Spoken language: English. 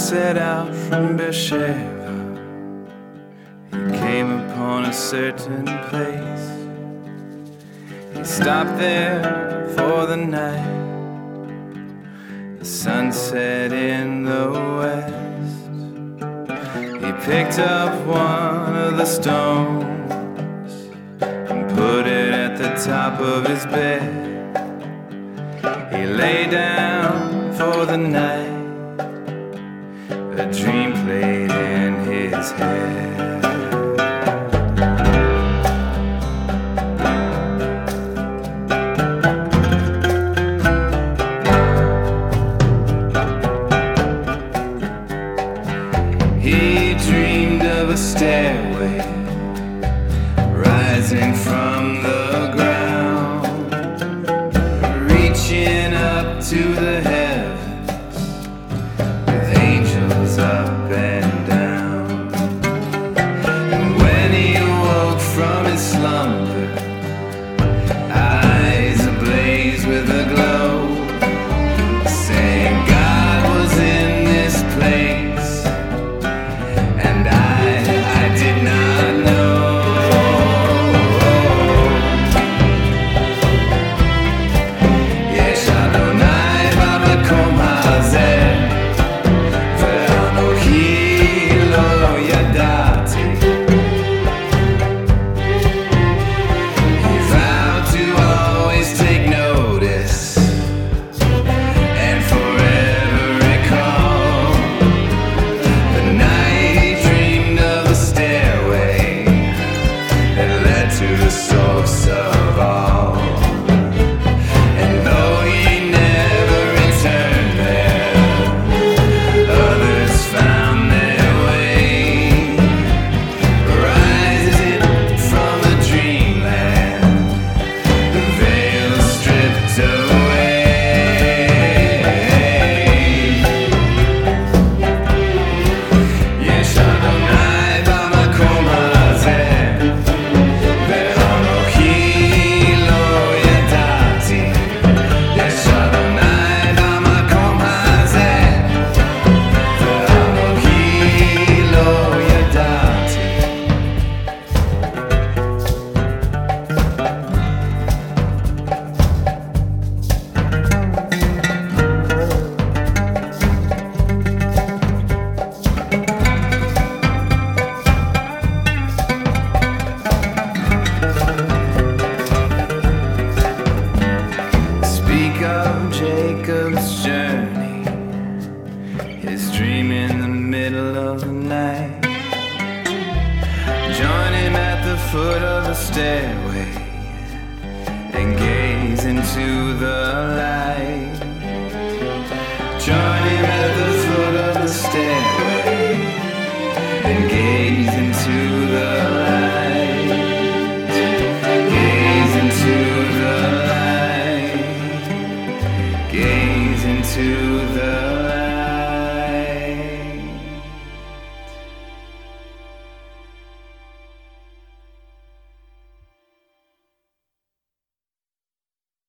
set out from Beersheba, he came upon a certain place. He stopped there for the night. The sun set in the west. He picked up one of the stones and put it at the top of his bed. He lay down for the night. A dream played in his head. He dreamed of a stairway rising from the ground, reaching up to the heavens with angels up and down. And when he awoke from his slumber, eyes ablaze with a glow, saying God was in this place, and I did not know. Yesh Adonai b'makom hazeh, ve'anochi lo yadati. He vowed to always take notice and forever recall the night he dreamed of a stairway that led to the source of all. And though he never returned there, others found their way, rising from the dreamland, the veil stripped away. Yesh Adonai b'makom hazeh, ve'anochi lo yadati. Yesh Adonai b'makom hazeh, ve'anochi lo yadati. Speak of Jacob's journey, his dream in the middle of the night. Join him at the foot of the stairway and gaze into the light. Join him at the foot of the stairway and gaze into the